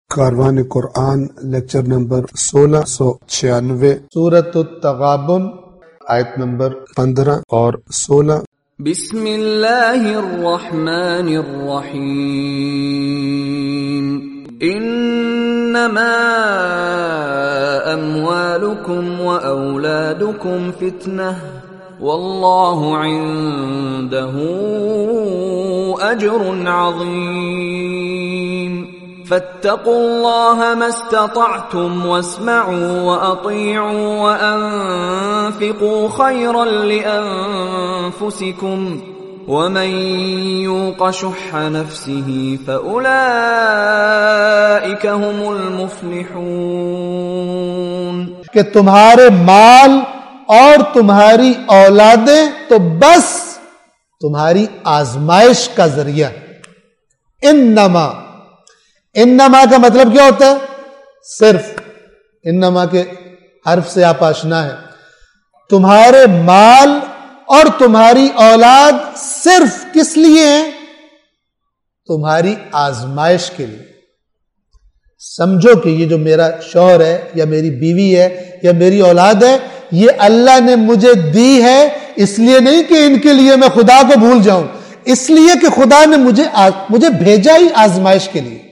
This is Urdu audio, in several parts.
کاروان قرآن لیکچر نمبر 1696 سورۃ التغابن آیت نمبر 15 اور 16۔ بسم اللہ الرحمن الرحیم انما اموالکم واولادکم فتنہ واللہ عنده اجر عظیم فاتقوا الله ما استطعتم واسمعوا وأطيعوا وأنفقوا خيرا لأنفسكم ومن يوق شح نفسه فأولئك هم المفلحون۔ کہ تمہارے مال اور تمہاری اولادیں تو بس تمہاری آزمائش کا ذریعہ۔ انما کا مطلب کیا ہوتا ہے؟ صرف انما کے حرف سے آپ آشنا ہے۔ تمہارے مال اور تمہاری اولاد صرف کس لیے ہیں؟ تمہاری آزمائش کے لیے۔ سمجھو کہ یہ جو میرا شوہر ہے یا میری بیوی ہے یا میری اولاد ہے، یہ اللہ نے مجھے دی ہے، اس لیے نہیں کہ ان کے لیے میں خدا کو بھول جاؤں، اس لیے کہ خدا نے مجھے بھیجا ہی آزمائش کے لیے۔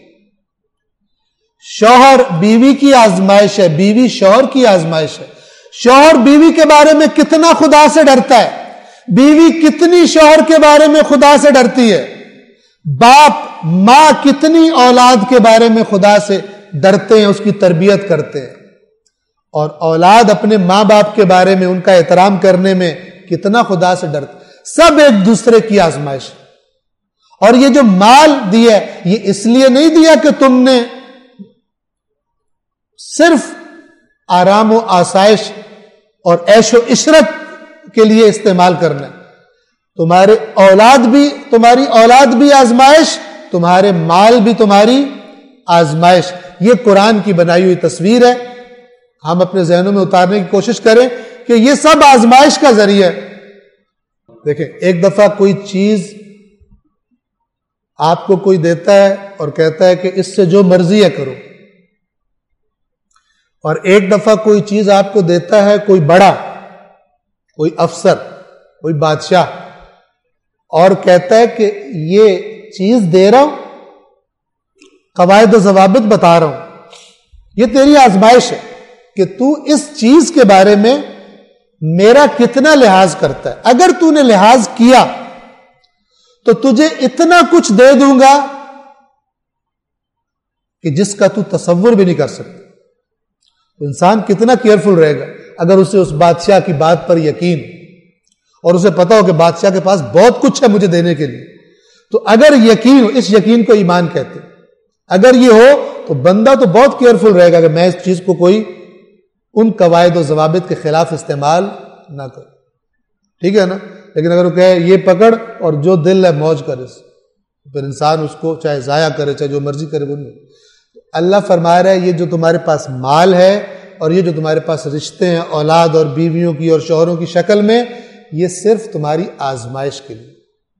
شوہر بیوی کی آزمائش ہے، بیوی شوہر کی آزمائش ہے۔ شوہر بیوی کے بارے میں کتنا خدا سے ڈرتا ہے، بیوی کتنی شوہر کے بارے میں خدا سے ڈرتی ہے، باپ ماں کتنی اولاد کے بارے میں خدا سے ڈرتے ہیں، اس کی تربیت کرتے ہیں، اور اولاد اپنے ماں باپ کے بارے میں ان کا احترام کرنے میں کتنا خدا سے ڈرتے، سب ایک دوسرے کی آزمائش ہے۔ اور یہ جو مال دیا ہے، یہ اس لیے نہیں دیا کہ تم نے صرف آرام و آسائش اور عیش و عشرت کے لیے استعمال کرنا ہے۔ تمہاری اولاد بھی آزمائش، تمہارے مال بھی تمہاری آزمائش۔ یہ قرآن کی بنائی ہوئی تصویر ہے، ہم اپنے ذہنوں میں اتارنے کی کوشش کریں کہ یہ سب آزمائش کا ذریعہ ہے۔ دیکھیں، ایک دفعہ کوئی چیز آپ کو کوئی دیتا ہے اور کہتا ہے کہ اس سے جو مرضی ہے کرو، اور ایک دفعہ کوئی چیز آپ کو دیتا ہے کوئی بڑا، کوئی افسر، کوئی بادشاہ، اور کہتا ہے کہ یہ چیز دے رہا ہوں، قواعد و ضوابط بتا رہا ہوں، یہ تیری آزمائش ہے کہ تو اس چیز کے بارے میں میرا کتنا لحاظ کرتا ہے۔ اگر تو نے لحاظ کیا تو تجھے اتنا کچھ دے دوں گا کہ جس کا تو تصور بھی نہیں کر سکتا۔ انسان کتنا کیئرفل رہے گا اگر اسے اس بادشاہ کی بات پر یقین، اور اسے پتا ہو کہ بادشاہ کے پاس بہت کچھ ہے مجھے دینے کے لیے، تو اگر یقین ہو، اس یقین کو ایمان کہتے ہیں، اگر یہ ہو تو بندہ تو بہت کیئرفل رہے گا کہ میں اس چیز کو کوئی ان قواعد و ضوابط کے خلاف استعمال نہ کروں، ٹھیک ہے نا۔ لیکن اگر وہ کہے یہ پکڑ اور جو دل ہے موج کر، پھر انسان اس کو چاہے ضائع کرے چاہے جو مرضی کرے، وہ نہیں۔ اللہ فرما رہا ہے یہ جو تمہارے پاس مال ہے اور یہ جو تمہارے پاس رشتے ہیں اولاد اور بیویوں کی اور شوہروں کی شکل میں، یہ صرف تمہاری آزمائش کے لیے۔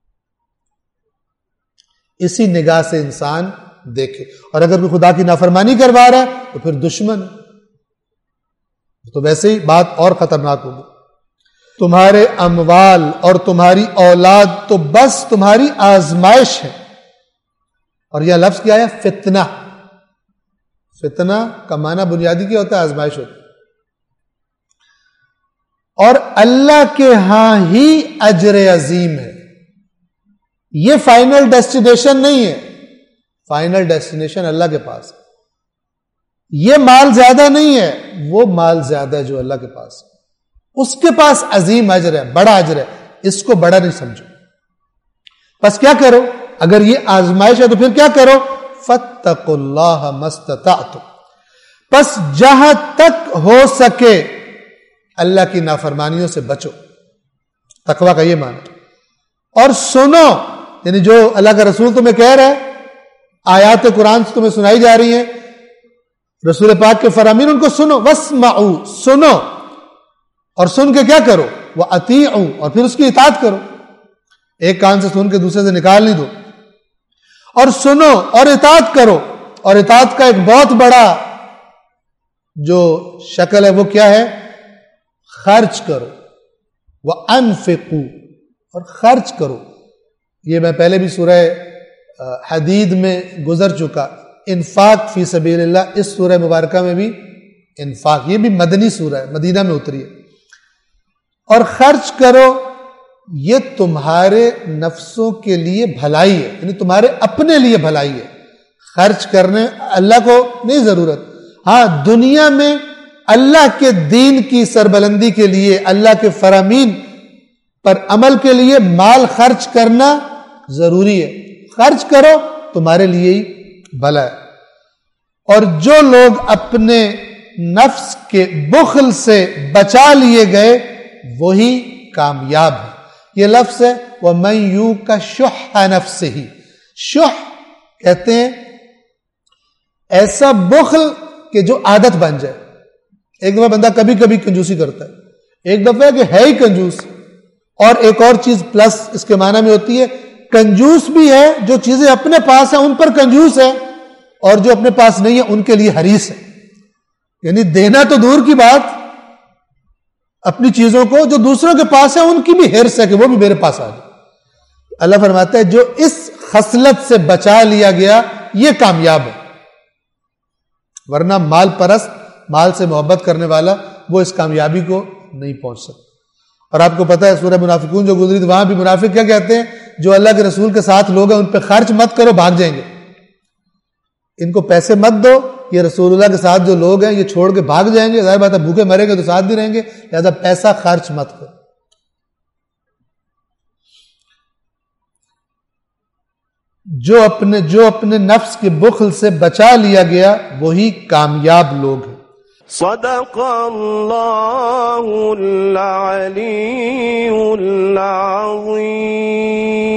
اسی نگاہ سے انسان دیکھے، اور اگر کوئی خدا کی نافرمانی کروا رہا ہے تو پھر دشمن، تو ویسے ہی بات اور خطرناک ہوگی۔ تمہارے اموال اور تمہاری اولاد تو بس تمہاری آزمائش ہے، اور یہ لفظ کیا ہے؟ فتنہ۔ فتنہ کا معنی بنیادی کیا ہوتا ہے؟ آزمائش ہوتی ہے، اور اللہ کے ہاں ہی اجر عظیم ہے۔ یہ فائنل ڈیسٹینیشن نہیں ہے، فائنل ڈیسٹینیشن اللہ کے پاس ہے۔ یہ مال زیادہ نہیں ہے، وہ مال زیادہ ہے جو اللہ کے پاس ہے، اس کے پاس عظیم اجر ہے، بڑا اجر ہے، اس کو بڑا نہیں سمجھو۔ بس کیا کرو؟ اگر یہ آزمائش ہے تو پھر کیا کرو؟ فاتقوا اللہ ما استطعتم، پس جہاں تک ہو سکے اللہ کی نافرمانیوں سے بچو۔ تقویٰ کا یہ معنی۔ اور سنو، یعنی جو اللہ کا رسول تمہیں کہہ رہا ہے، آیات قرآن سے تمہیں سنائی جا رہی ہیں، رسول پاک کے فرامین، ان کو سنو۔ واسمعوا، سنو، اور سن کے کیا کرو؟ وَأَطِيعُوا، اور پھر اس کی اطاعت کرو۔ ایک کان سے سن کے دوسرے سے نکال نہیں دو، اور سنو اور اطاعت کرو۔ اور اطاعت کا ایک بہت بڑا جو شکل ہے وہ کیا ہے؟ خرچ کرو، وَأَنفِقُوا، اور خرچ کرو. یہ میں پہلے بھی سورہ حدید میں گزر چکا. انفاق فی سبیل اللہ، اس سورہ مبارکہ میں بھی انفاق، یہ بھی مدنی سورہ ہے، مدینہ میں اتری ہے. اور خرچ کرو، یہ تمہارے نفسوں کے لیے بھلائی ہے، یعنی تمہارے اپنے لیے بھلائی ہے. خرچ کرنے اللہ کو نہیں ضرورت، ہاں دنیا میں اللہ کے دین کی سربلندی کے لیے، اللہ کے فرامین پر عمل کے لیے مال خرچ کرنا ضروری ہے. خرچ کرو، تمہارے لیے ہی بھلا ہے. اور جو لوگ اپنے نفس کے بخل سے بچا لیے گئے وہی کامیاب ہے. یہ لفظ ہے وَمَن یُوقَ شُحَّ نَفْسِهِ. شح کہتے ہیں ایسا بخل کہ جو عادت بن جائے. ایک دفعہ بندہ کبھی کبھی کنجوسی کرتا ہے، ایک دفعہ کہ ہے ہی کنجوس. اور ایک اور چیز پلس اس کے معنی میں ہوتی ہے، کنجوس بھی ہے، جو چیزیں اپنے پاس ہیں ان پر کنجوس ہے، اور جو اپنے پاس نہیں ہے ان کے لیے حریص ہے. یعنی دینا تو دور کی بات، اپنی چیزوں کو جو دوسروں کے پاس ہے ان کی بھی حرص ہے کہ وہ بھی میرے پاس آ جائے. اللہ فرماتا ہے جو اس خصلت سے بچا لیا گیا یہ کامیاب ہے. ورنہ مال پرست، مال سے محبت کرنے والا، وہ اس کامیابی کو نہیں پہنچ سکتا. اور آپ کو پتہ ہے سورہ منافقون جو گزری تھی وہاں بھی منافق کیا کہتے ہیں؟ جو اللہ کے رسول کے ساتھ لوگ ہیں ان پہ خرچ مت کرو، بھاگ جائیں گے. ان کو پیسے مت دو، یہ رسول اللہ کے ساتھ جو لوگ ہیں یہ چھوڑ کے بھاگ جائیں گے، ظاہر بات ہے بھوکے مریں گے تو ساتھ بھی رہیں گے، لہذا پیسہ خرچ مت کرو. جو اپنے نفس کے بخل سے بچا لیا گیا وہی کامیاب لوگ ہیں. صدق اللہ العلی العظیم.